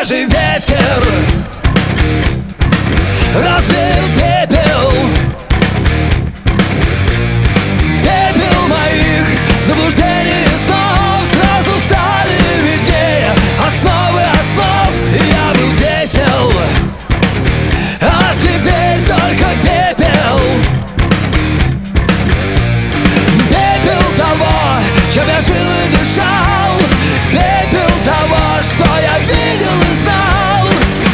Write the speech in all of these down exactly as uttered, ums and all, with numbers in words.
свежий ветер развеял пепел, пепел моих заблуждений и снов. Сразу стали виднее основы основ. Я был весел, а теперь только пепел. Пепел того, чем я жил и дышал, пепел того, что я видел и знал.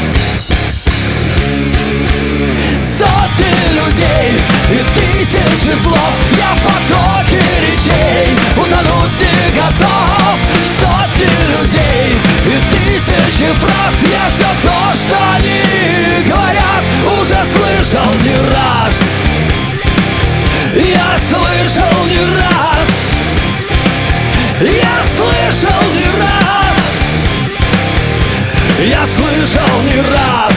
Сотни людей и тысячи слов, я в потоке речей утонуть не готов. Сотни людей и тысячи фраз, я все то, что они говорят, уже слышал не раз. Я слышал не раз. Я слышал не раз. Я слышал не раз.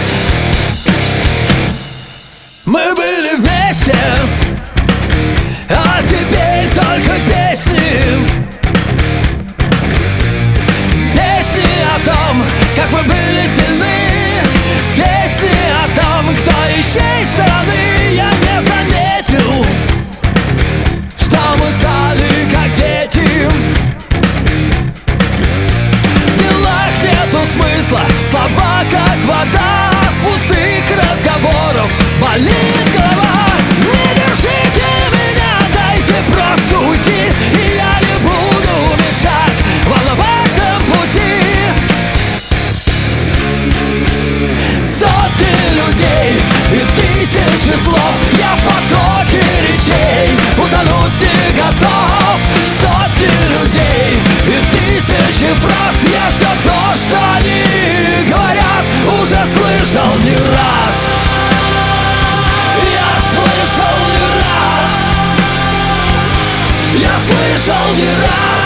Мы были вместе, а теперь только песни. Песни о том, как мы были сильны. Песни о том, кто из чьей стороны. Я не заметил, что мы стали как дети. В делах нету смысла, слова как вода. Пустых разговоров болит голова. Не держите меня, дайте просто уйти, и я не буду мешать вам на вашем пути. Сотни людей и тысячи слов, я в потоке речей утонуть не готов. Сотни людей и тысячи фраз, я все то, что они говорят, уже слышал не раз. Я слышал не раз. Я слышал не раз.